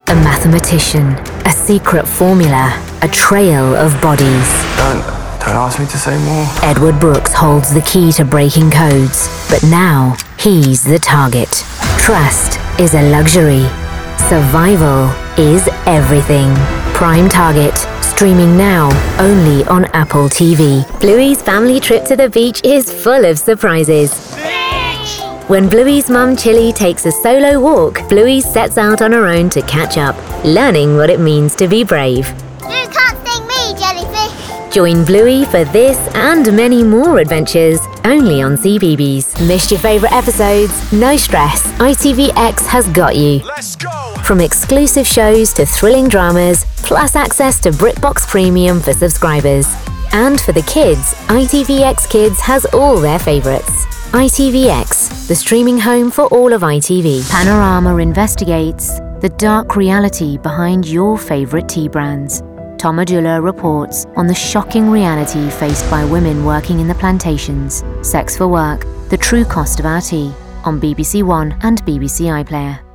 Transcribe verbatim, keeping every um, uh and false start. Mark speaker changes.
Speaker 1: A mathematician, a secret formula, a trail of bodies.
Speaker 2: Don't, don't ask me to say more.
Speaker 1: Edward Brooks holds the key to breaking codes, but now he's the target. Trust is a luxury. Survival is everything. Prime Target, streaming now only on Apple T V. Bluey's family trip to the beach is full of surprises. When Bluey's mum Chili takes a solo walk, Bluey sets out on her own to catch up, learning what it means to be brave.
Speaker 3: You can't sting me, jellyfish!
Speaker 1: Join Bluey for this and many more adventures, only on C B B S. Missed your favourite episodes? No stress, I T V X has got you.
Speaker 4: Let's go!
Speaker 1: From exclusive shows to thrilling dramas, plus access to BritBox Premium for subscribers. And for the kids, I T V X Kids has all their favourites. I T V X, the streaming home for all of I T V. Panorama investigates the dark reality behind your favourite tea brands. Tom Adula reports on the shocking reality faced by women working in the plantations. Sex for Work, the true cost of our tea, on B B C One and B B C iPlayer.